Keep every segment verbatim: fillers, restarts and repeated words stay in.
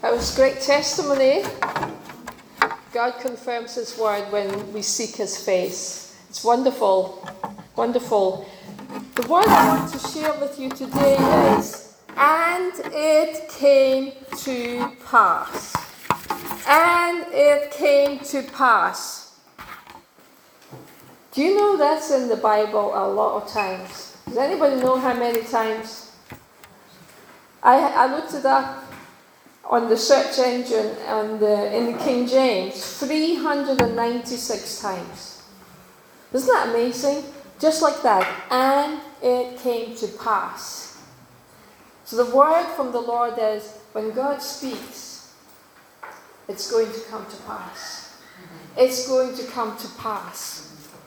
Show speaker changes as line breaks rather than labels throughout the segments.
That was great testimony. God confirms His word when we seek His face. It's wonderful, wonderful. The word I want to share with you today is, and it came to pass. And it came to pass. Do you know that's in the Bible a lot of times? Does anybody know how many times? I, I looked it up on the search engine and the, in the King James, three hundred ninety-six times. Isn't that amazing? Just like that. And it came to pass. So the word from the Lord is, when God speaks, it's going to come to pass. It's going to come to pass.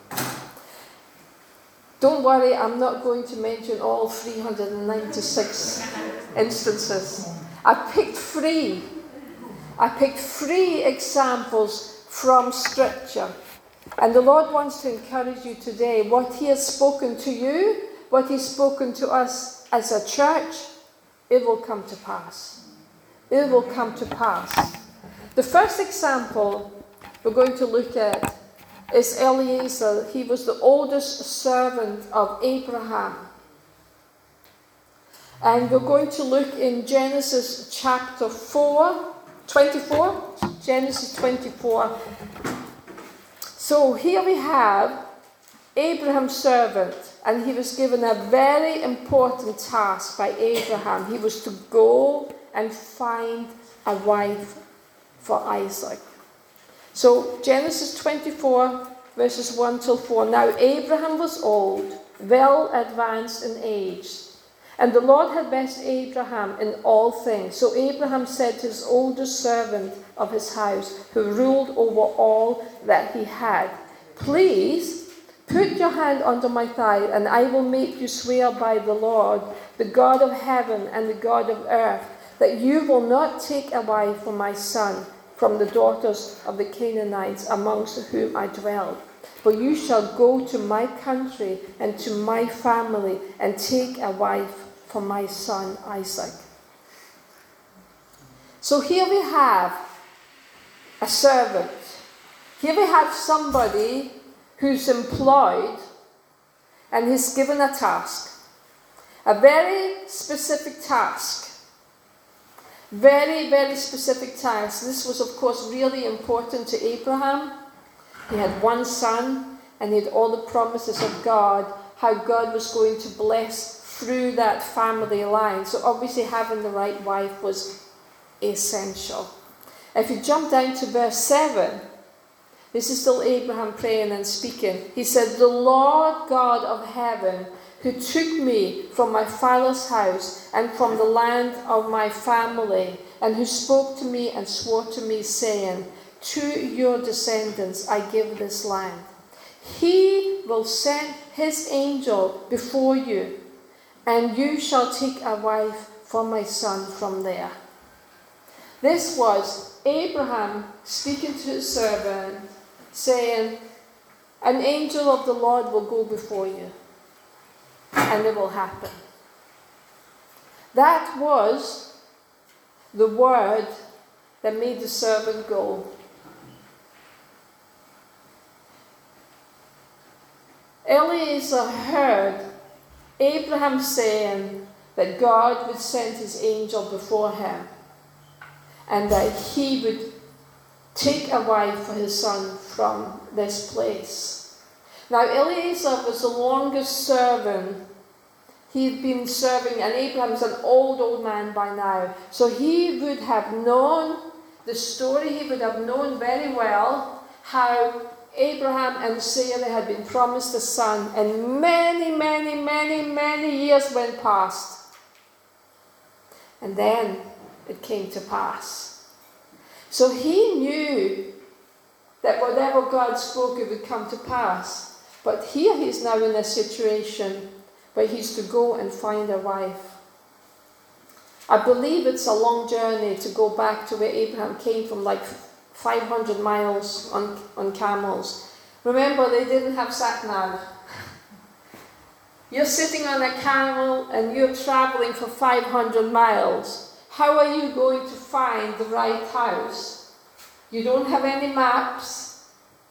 Don't worry, I'm not going to mention all three hundred ninety-six instances. I picked three. I picked three examples from Scripture. And the Lord wants to encourage you today. What He has spoken to you, what He's spoken to us as a church, it will come to pass. It will come to pass. The first example we're going to look at is Eliezer. He was the oldest servant of Abraham. And we're going to look in Genesis chapter four, twenty-four. Genesis twenty-four. So here we have Abraham's servant, and he was given a very important task by Abraham. He was to go and find a wife for Isaac. So Genesis twenty-four, verses one till four. Now Abraham was old, well advanced in age, and the Lord had blessed Abraham in all things. So Abraham said to his oldest servant of his house, who ruled over all that he had, "Please put your hand under my thigh, and I will make you swear by the Lord, the God of heaven and the God of earth, that you will not take a wife for my son from the daughters of the Canaanites amongst whom I dwell. For you shall go to my country and to my family and take a wife for my son Isaac." So here we have a servant. Here we have somebody who's employed and he's given a task. A very specific task. Very, very specific task. This was, of course, really important to Abraham. He had one son, and he had all the promises of God, how God was going to bless through that family line. So obviously having the right wife was essential. If you jump down to verse seven, this is still Abraham praying and speaking. He said, "The Lord God of heaven, who took me from my father's house and from the land of my family, and who spoke to me and swore to me, saying, 'To your descendants I give this land.' He will send his angel before you, and you shall take a wife for my son from there." This was Abraham speaking to his servant, saying, "An angel of the Lord will go before you, and it will happen." That was the word that made the servant go. Eliezer heard Abraham saying that God would send his angel before him and that he would take a wife for his son from this place. Now Eliezer was the longest servant. He'd been serving, and Abraham's an old, old man by now. So he would have known the story, he would have known very well how Abraham and Sarah had been promised a son, and many, many, many, many years went past. And then it came to pass. So he knew that whatever God spoke, it would come to pass. But here he's now in a situation where he's to go and find a wife. I believe it's a long journey to go back to where Abraham came from, like five hundred miles on, on camels. Remember, they didn't have sat-nav. You're sitting on a camel and you're traveling for five hundred miles. How are you going to find the right house? You don't have any maps,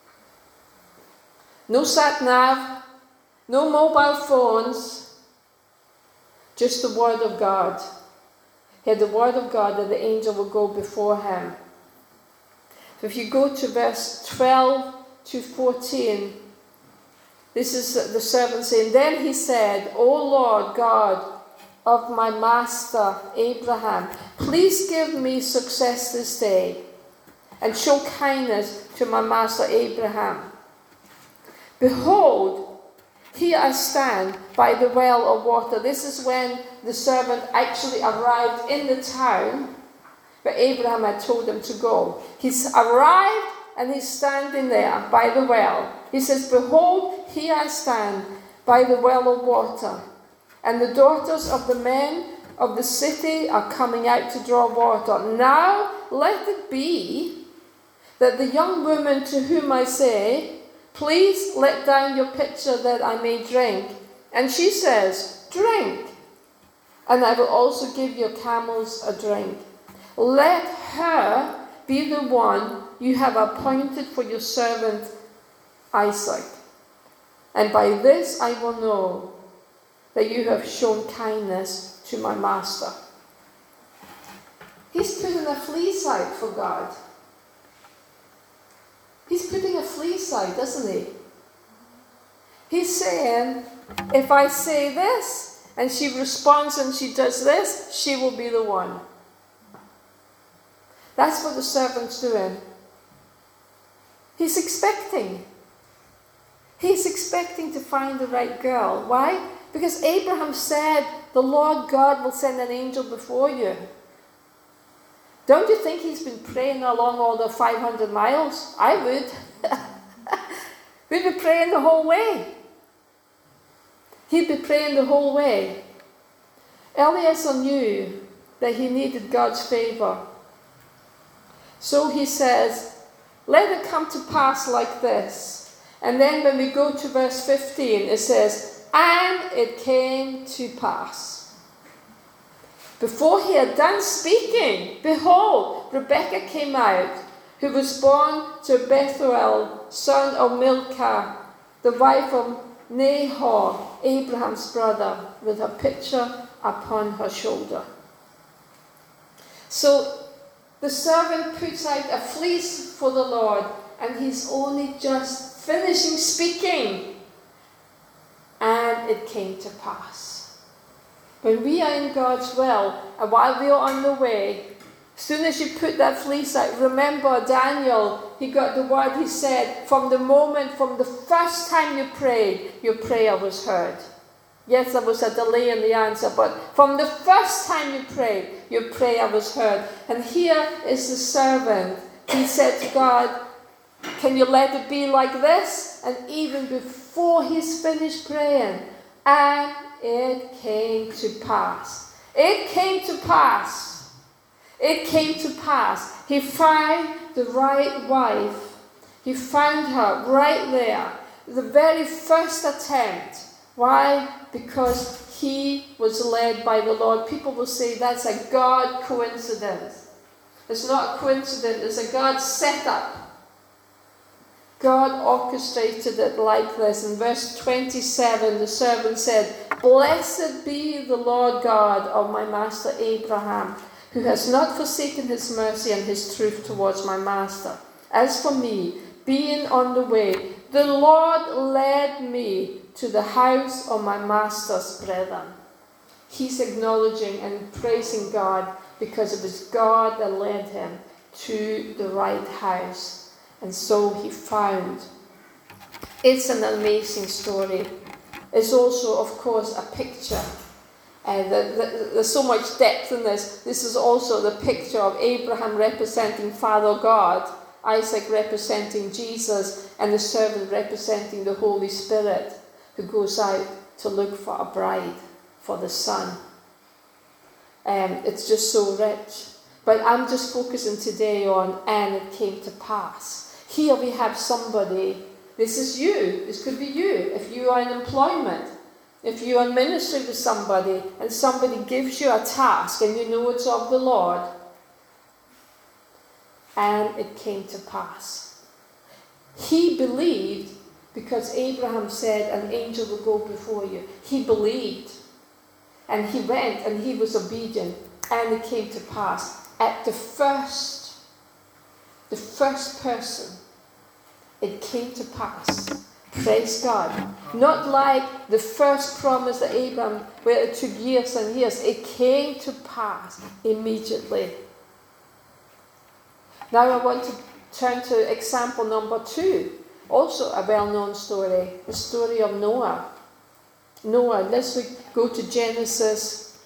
no sat-nav, no mobile phones, just the Word of God. He had the Word of God that the angel would go before him. So if you go to verse twelve to fourteen, this is the servant saying, Then he said, O Lord God of my master Abraham, please give me success this day, and show kindness to my master Abraham. Behold, here I stand by the well of water. This is when the servant actually arrived in the town where Abraham had told him to go. He's arrived and he's standing there by the well. He says, Behold, here I stand by the well of water, and the daughters of the men of the city are coming out to draw water. Now let it be that the young woman to whom I say, Please let down your pitcher that I may drink. And she says, Drink, and I will also give your camels a drink. Let her be the one you have appointed for your servant Isaac. And by this I will know that you have shown kindness to my master. He's putting a fleece out for God. He's putting a fleece out, doesn't he? He's saying, if I say this, and she responds and she does this, she will be the one. That's what the servant's doing. He's expecting. He's expecting to find the right girl. Why? Because Abraham said, the Lord God will send an angel before you. Don't you think he's been praying along all the five hundred miles? I would. We'd be praying the whole way. He'd be praying the whole way. Eliezer knew that he needed God's favour. So he says, let it come to pass like this. And then when we go to verse fifteen, it says, and it came to pass. Before he had done speaking, behold, Rebekah came out, who was born to Bethuel, son of Milcah, the wife of Nahor, Abraham's brother, with her pitcher upon her shoulder. So the servant puts out a fleece for the Lord, and he's only just finishing speaking. And it came to pass. When we are in God's will, and while we are on the way, as soon as you put that fleece out, remember Daniel, he got the word, he said, from the moment, from the first time you prayed, your prayer was heard. Yes, there was a delay in the answer, but from the first time you prayed, your prayer was heard. And here is the servant. He said to God, can you let it be like this? And even before he's finished praying, and it came to pass. It came to pass. It came to pass. He found the right wife. He found her right there. The very first attempt. Why? Because he was led by the Lord. People will say that's a God coincidence. It's not a coincidence. It's a God setup. God orchestrated it like this. In verse twenty-seven, the servant said, Blessed be the Lord God of my master Abraham, who has not forsaken his mercy and his truth towards my master. As for me, being on the way, the Lord led me to the house of my master's brethren. He's acknowledging and praising God because it was God that led him to the right house. And so he found. It's an amazing story. It's also, of course, a picture. And the, the, there's so much depth in this. This is also the picture of Abraham representing Father God, Isaac representing Jesus, and the servant representing the Holy Spirit, who goes out to look for a bride for the son. Um, it's just so rich. But I'm just focusing today on, and it came to pass. Here we have somebody, this is you, this could be you, if you are in employment, If you are ministering to somebody and somebody gives you a task and you know it's of the Lord, and it came to pass. He believed because Abraham said, an angel will go before you. He believed. And he went and he was obedient. And it came to pass. At the first, the first person, it came to pass. Praise God. Not like the first promise that Abraham, where it took years and years. It came to pass immediately. Now I want to turn to example number two. Also a well-known story. The story of Noah. Noah, let's go to Genesis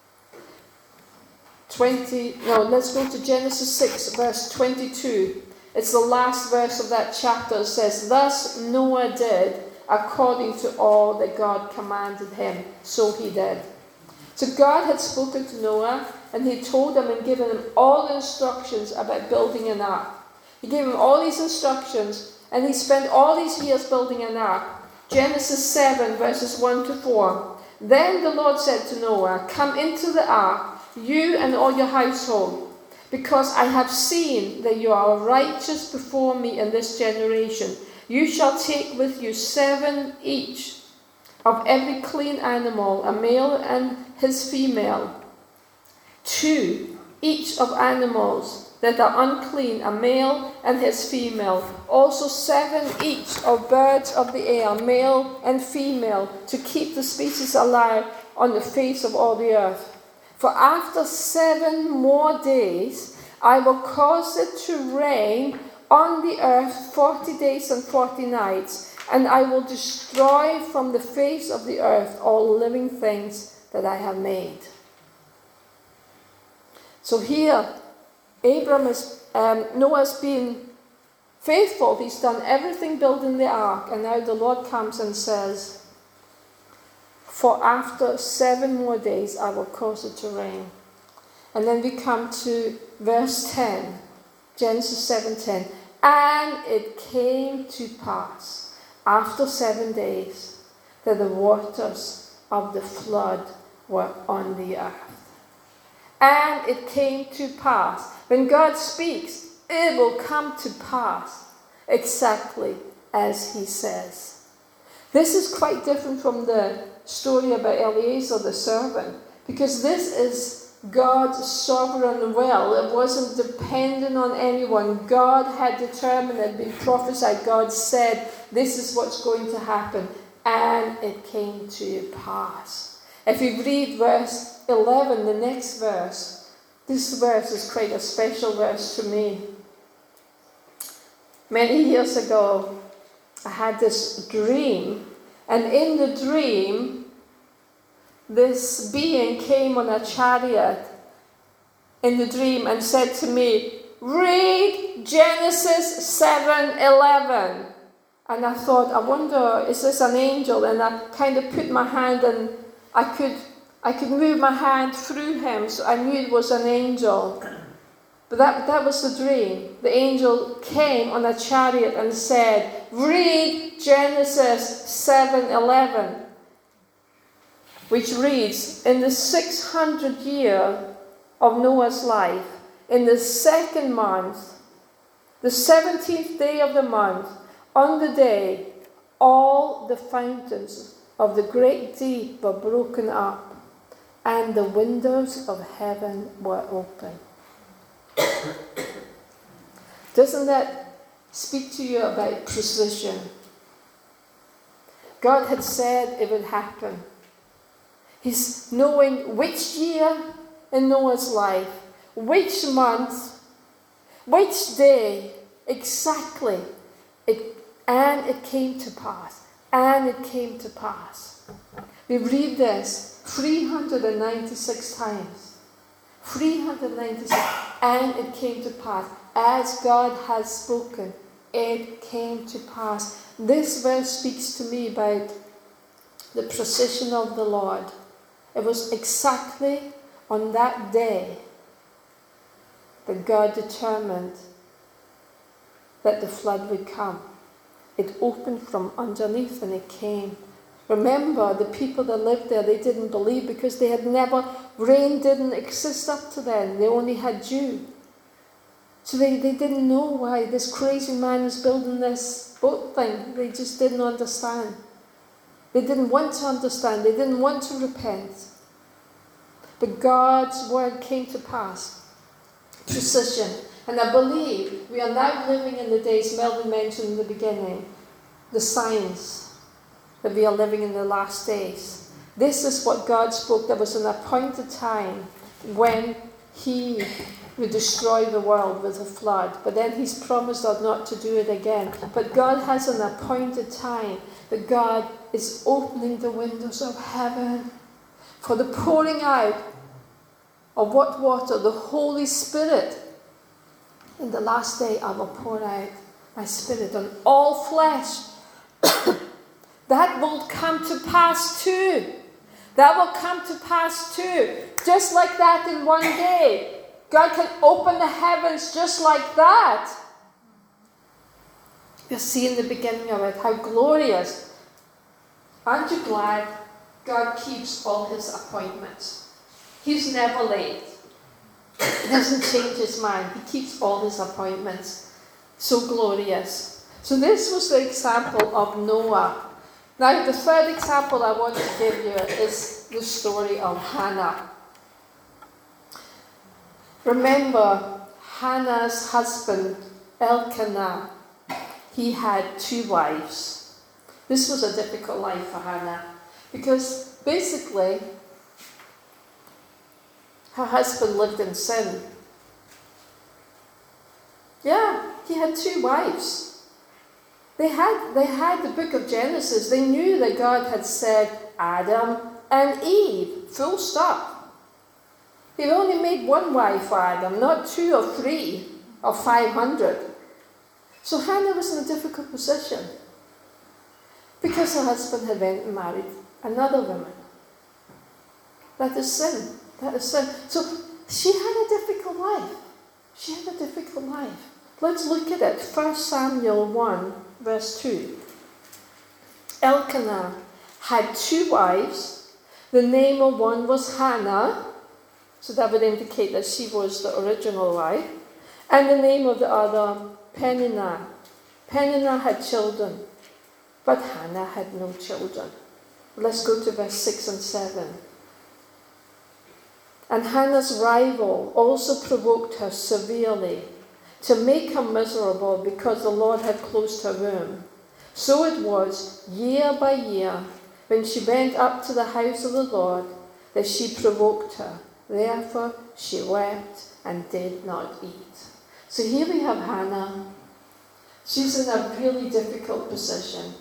twenty, no, let's go to Genesis six, verse twenty-two. It's the last verse of that chapter. It says, thus Noah did according to all that God commanded him. So he did. So God had spoken to Noah, and he told him and given him all the instructions about building an ark. He gave him all these instructions, and he spent all these years building an ark. Genesis seven, verses one to four. Then the Lord said to Noah, come into the ark, you and all your household, because I have seen that you are righteous before me in this generation. You shall take with you seven each of every clean animal, a male and his female, two each of animals that are unclean, a male and his female, also seven each of birds of the air, male and female, to keep the species alive on the face of all the earth. For after seven more days, I will cause it to rain on the earth forty days and forty nights, and I will destroy from the face of the earth all living things that I have made. So here, Abram is, um, Noah's been faithful. He's done everything building the ark, and now the Lord comes and says, for after seven more days I will cause it to rain. And then we come to verse ten, Genesis seven ten. And it came to pass after seven days that the waters of the flood were on the earth. And it came to pass. When God speaks, it will come to pass exactly as he says. This is quite different from the story about Eliezer the servant, because this is God's sovereign will. It wasn't dependent on anyone. God had determined, it had been prophesied. God said, this is what's going to happen. And it came to pass. If you read verse eleven, the next verse, this verse is quite a special verse to me. Many years ago, I had this dream, and in the dream, this being came on a chariot in the dream and said to me, read Genesis seven eleven. And I thought, I wonder, is this an angel? And I kind of put my hand, and I could I could move my hand through him, so I knew it was an angel. But that, that was the dream. The angel came on a chariot and said, read Genesis seven eleven, which reads, in the six hundredth year of Noah's life, in the second month, the seventeenth day of the month, on the day, all the fountains of the great deep were broken up, and the windows of heaven were open. Doesn't that speak to you about precision? God had said it would happen. He's knowing which year in Noah's life, which month, which day, exactly. It, and it came to pass. And it came to pass. We read this three hundred ninety-six times. three hundred ninety-six. And it came to pass. As God has spoken, it came to pass. This verse speaks to me about the precision of the Lord. It was exactly on that day that God determined that the flood would come. It opened from underneath and it came Remember, the people that lived there, they didn't believe because they had never, rain didn't exist up to then. They only had dew. So they, they didn't know why this crazy man was building this boat thing. They just didn't understand. They didn't want to understand. They didn't want to repent. But God's word came to pass. Precision. And I believe we are now living in the days Melvin mentioned in the beginning. The signs that we are living in the last days. This is what God spoke. There was an appointed time when He would destroy the world with a flood. But then He's promised us not to do it again. But God has an appointed time that God is opening the windows of heaven for the pouring out of what water? The Holy Spirit. In the last day I will pour out my Spirit on all flesh. That will come to pass too. That will come to pass too. Just like that in one day. God can open the heavens just like that. You'll see in the beginning of it how glorious. Aren't you glad God keeps all His appointments? He's never late. He doesn't change His mind. He keeps all His appointments. So glorious. So this was the example of Noah. Now the third example I want to give you is the story of Hannah. Remember Hannah's husband Elkanah. He had two wives. This was a difficult life for Hannah because basically her husband lived in sin. Yeah, he had two wives. They had, they had the book of Genesis. They knew that God had said Adam and Eve, full stop. He only made one wife for Adam, not two or three or five hundred. So Hannah was in a difficult position because her husband had went and married another woman. That is sin. That is sin. So she had a difficult life. She had a difficult life. Let's look at it. First Samuel one, verse two. Elkanah had two wives. The name of one was Hannah. So that would indicate that she was the original wife. And the name of the other, Peninnah. Peninnah had children, but Hannah had no children. Let's go to verse six and seven. And Hannah's rival also provoked her severely to make her miserable because the Lord had closed her womb. So it was, year by year, when she went up to the house of the Lord, that she provoked her. Therefore she wept and did not eat. So here we have Hannah. She's in a really difficult position.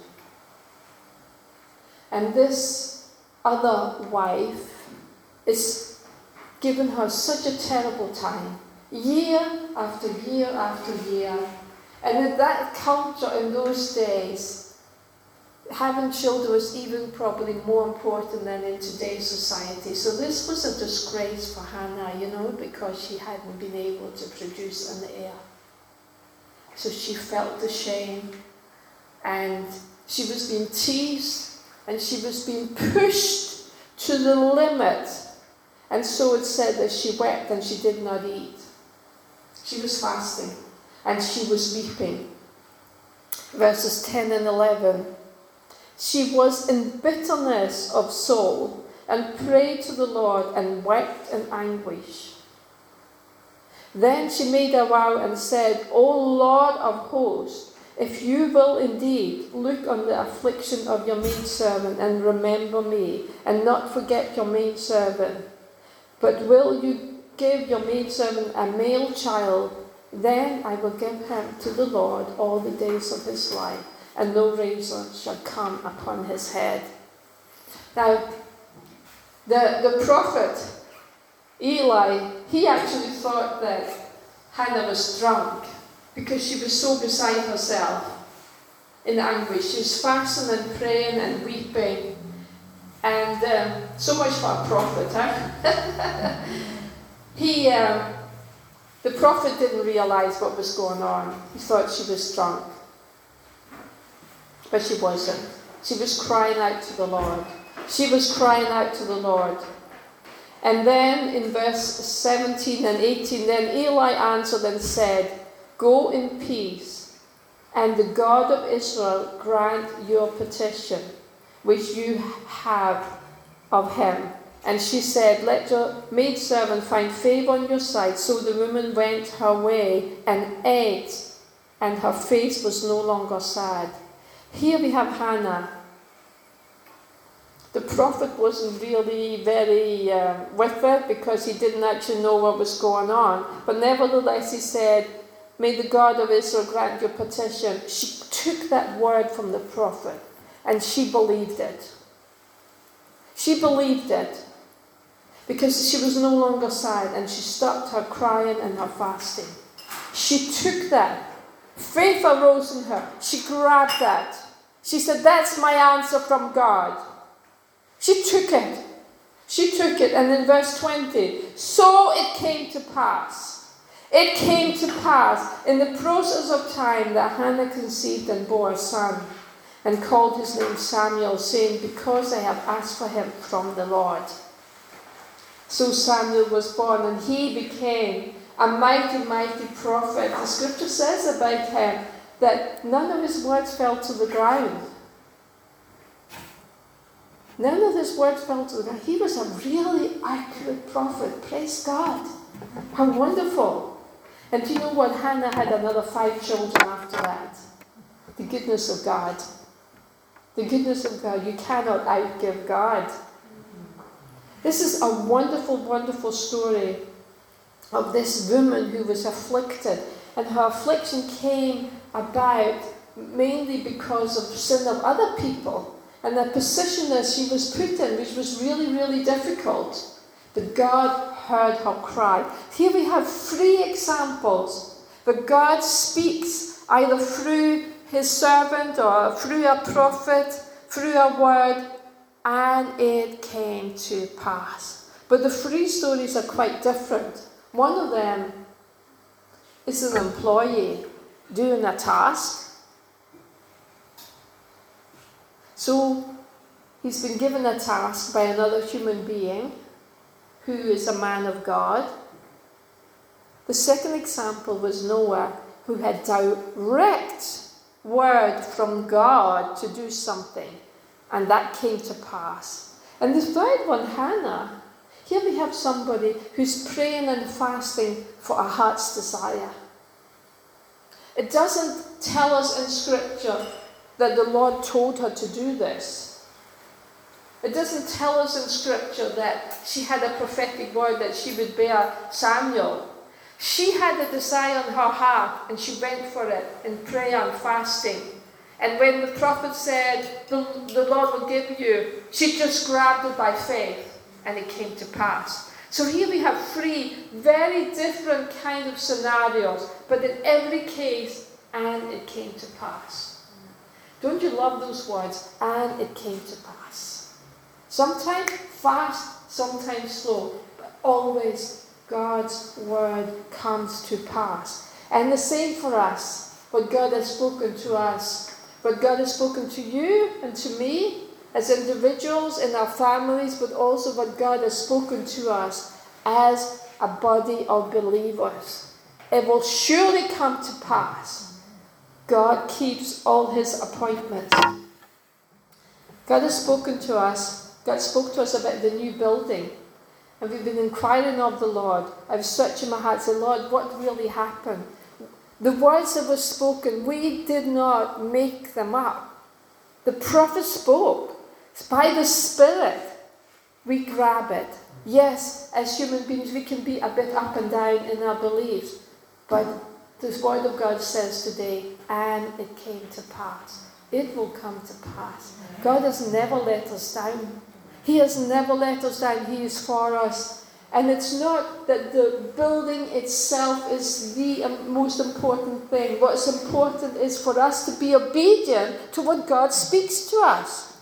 And this other wife is giving her such a terrible time. Year after year after year. And in that culture in those days, having children was even probably more important than in today's society. So this was a disgrace for Hannah, you know, because she hadn't been able to produce an heir. So she felt the shame, and she was being teased, and she was being pushed to the limit. And so it said that she wept and she did not eat. She was fasting and she was weeping. Verses ten and eleven. She was in bitterness of soul and prayed to the Lord and wept in anguish. Then she made a vow and said, O Lord of hosts, if you will indeed look on the affliction of your maidservant and remember me, and not forget your maidservant, but will you give your maidservant a male child, then I will give him to the Lord all the days of his life, and no razor shall come upon his head. Now, the, the prophet Eli, he actually thought that Hannah was drunk because she was so beside herself in anguish. She was fasting and praying and weeping. And um, so much for a prophet, huh? he, um, the prophet didn't realize what was going on. He thought she was drunk. But she wasn't. She was crying out to the Lord. She was crying out to the Lord. And then in verse seventeen and eighteen, then Eli answered and said, "Go in peace, and the God of Israel grant your petition, which you have of him." And she said, "Let your maidservant find favour on your sight." So the woman went her way and ate, and her face was no longer sad. Here we have Hannah. The prophet wasn't really very uh, with it because he didn't actually know what was going on. But nevertheless, he said, "May the God of Israel grant your petition." She took that word from the prophet and she believed it. She believed it because she was no longer sad, and she stopped her crying and her fasting. She took that. Faith arose in her. She grabbed that. She said, "That's my answer from God." She took it. She took it. And in verse twenty, so it came to pass. It came to pass in the process of time that Hannah conceived and bore a son, and called his name Samuel, saying, "Because I have asked for him from the Lord." So Samuel was born, and he became a mighty, mighty prophet. The scripture says about him that none of his words fell to the ground. None of his words fell to the ground. He was a really accurate prophet. Praise God. How wonderful. And do you know what? Hannah had another five children after that. The goodness of God. The goodness of God. You cannot outgive God. This is a wonderful, wonderful story of this woman who was afflicted. And her affliction came about mainly because of sin of other people. And the position that she was put in, which was really, really difficult. But God heard her cry. Here we have three examples that God speaks either through his servant or through a prophet, through a word, and it came to pass. But the three stories are quite different. One of them is an employee doing a task. So he's been given a task by another human being who is a man of God. The second example was Noah, who had direct word from God to do something, and that came to pass. And the third one, Hannah, here we have somebody who's praying and fasting for a heart's desire. It doesn't tell us in Scripture that the Lord told her to do this. It doesn't tell us in Scripture that she had a prophetic word that she would bear Samuel. She had a desire in her heart, and she went for it in prayer and fasting. And when the prophet said, the, the Lord will give you, she just grabbed it by faith, and it came to pass. So here we have three very different kind of scenarios, but in every case, and it came to pass. Don't you love those words? And it came to pass. Sometimes fast, sometimes slow, but always God's word comes to pass. And the same for us. What God has spoken to us, what God has spoken to you and to me as individuals in our families, but also what God has spoken to us as a body of believers. It will surely come to pass. God keeps all his appointments. God has spoken to us. God spoke to us about the new building. And we've been inquiring of the Lord. I was searching my heart, saying, "Lord, what really happened?" The words that were spoken, we did not make them up. The prophet spoke. It's by the Spirit. We grab it. Yes, as human beings, we can be a bit up and down in our beliefs. But this word of God says today, and it came to pass. It will come to pass. God has never let us down. He has never let us down. He is for us. And it's not that the building itself is the most important thing. What's important is for us to be obedient to what God speaks to us.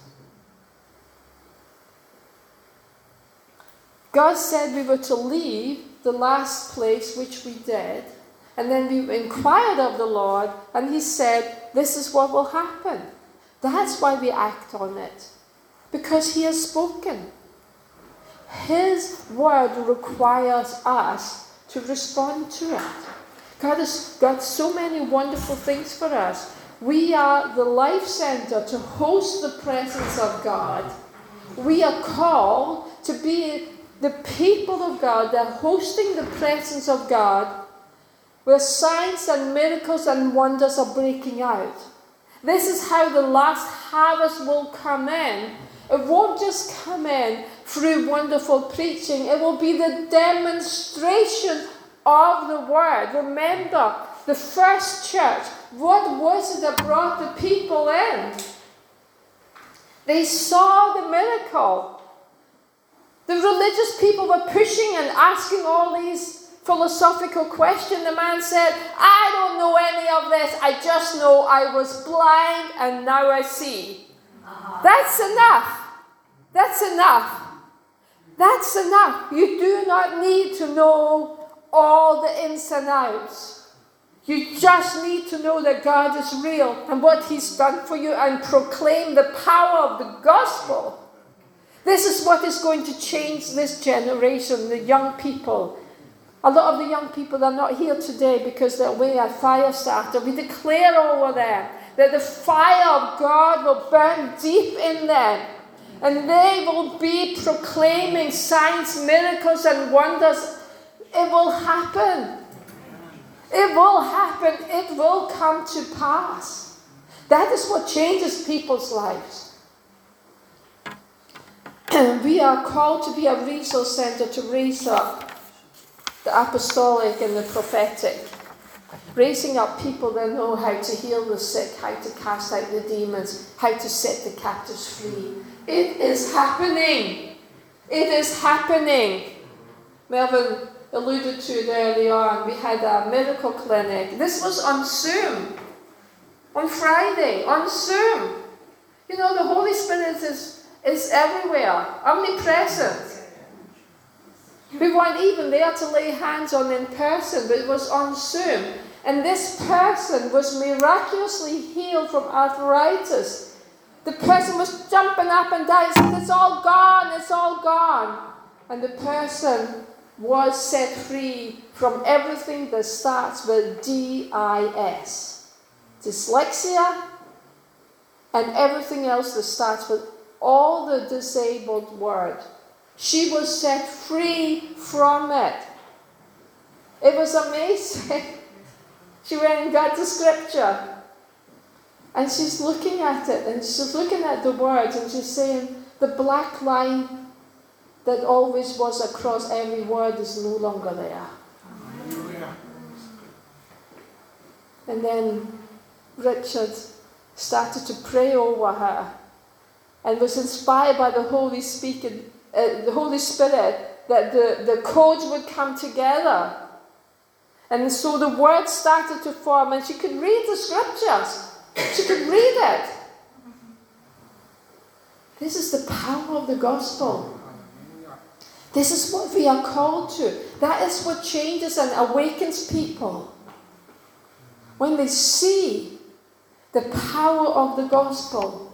God said we were to leave the last place, which we did. And then we inquired of the Lord, and he said, this is what will happen. That's why we act on it. Because he has spoken. His word requires us to respond to it. God has got so many wonderful things for us. We are the life center to host the presence of God. We are called to be the people of God that are hosting the presence of God, where signs and miracles and wonders are breaking out. This is how the last harvest will come in. It won't just come in through wonderful preaching. It will be the demonstration of the word. Remember, the first church, what was it that brought the people in? They saw the miracle. The religious people were pushing and asking all these philosophical questions. The man said, I don't know any of this. I just know I was blind and now I see. Uh-huh. That's enough. That's enough. That's enough. You do not need to know all the ins and outs. You just need to know that God is real and what he's done for you, and proclaim the power of the gospel. This is what is going to change this generation, the young people. A lot of the young people are not here today because they're away at fire starter. We declare over them that the fire of God will burn deep in them, and they will be proclaiming signs, miracles, and wonders. It will happen. It will happen. It will come to pass. That is what changes people's lives. We are called to be a resource center to raise up the apostolic and the prophetic. Raising up people that know how to heal the sick, how to cast out the demons, how to set the captives free. It is happening. It is happening. Melvin alluded to it early on. We had a miracle clinic. This was on Zoom. On Friday, on Zoom. You know, the Holy Spirit is, is everywhere, omnipresent. We weren't even there to lay hands on in person, but it was on Zoom. And this person was miraculously healed from arthritis. The person was jumping up and down, saying, it's all gone, it's all gone. And the person was set free from everything that starts with D I S. Dyslexia and everything else that starts with all the disabled word. She was set free from it. It was amazing. She went and got the scripture. And she's looking at it, and she's looking at the words, and she's saying, the black line that always was across every word is no longer there. Hallelujah. And then Richard started to pray over her and was inspired by the Holy Spirit, uh, the Holy Spirit that the, the codes would come together. And so the words started to form, and she could read the scriptures. She could read it. This is the power of the gospel. This is what we are called to. That is what changes and awakens people. When they see the power of the gospel.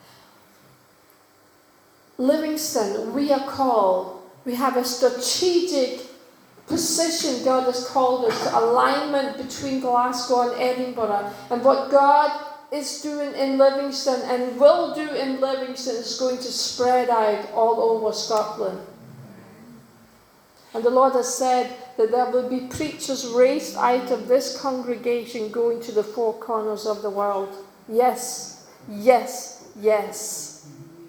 Livingston, we are called. We have a strategic position God has called us to, alignment between Glasgow and Edinburgh. And what God is doing in Livingston and will do in Livingston is going to spread out all over Scotland. And the Lord has said that there will be preachers raised out of this congregation going to the four corners of the world. Yes, yes, yes.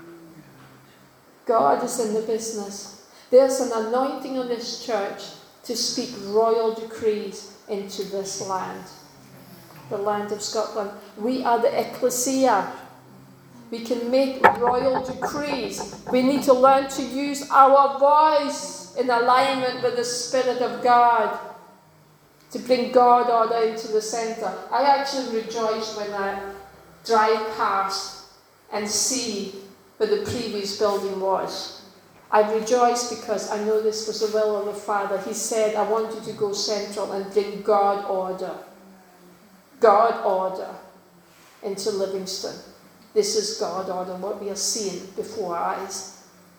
God is in the business. There's an anointing on this church to speak royal decrees into this land, the land of Scotland. We are the ecclesia. We can make royal decrees. We need to learn to use our voice in alignment with the Spirit of God to bring God order into the centre. I actually rejoice when I drive past and see where the previous building was. I rejoice because I know this was the will of the Father. He said, I want you to go central and bring God order. God order into Livingston. This is God order, what we are seeing before our eyes.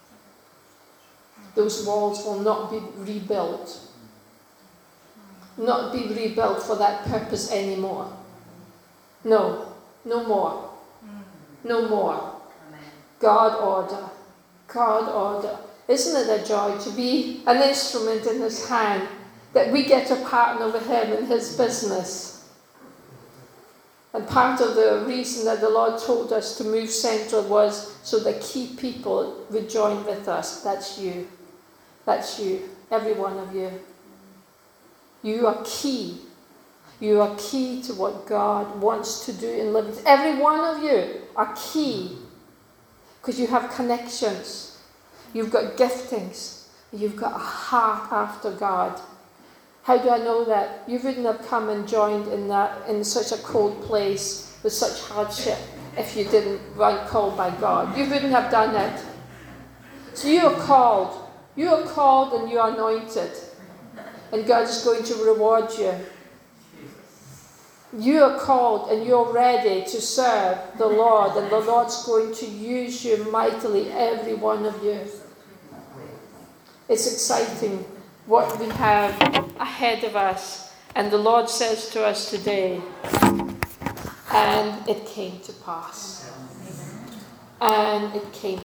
Those walls will not be rebuilt. Not be rebuilt for that purpose anymore. No, no more. No more. God order. God order. Isn't it a joy to be an instrument in His hand, that we get to partner with Him in His business? And part of the reason that the Lord told us to move central was so that key people would join with us. That's you. That's you. Every one of you. You are key. You are key to what God wants to do in living. Every one of you are key. Because you have connections. You've got giftings. You've got a heart after God. How do I know that? You wouldn't have come and joined in that in such a cold place with such hardship if you didn't run called by God. You wouldn't have done it. So you are called. You are called and you are anointed. And God is going to reward you. You are called and you're ready to serve the Lord, and the Lord's going to use you mightily, every one of you. It's exciting what we have ahead of us. And the Lord says to us today, and it came to pass. And it came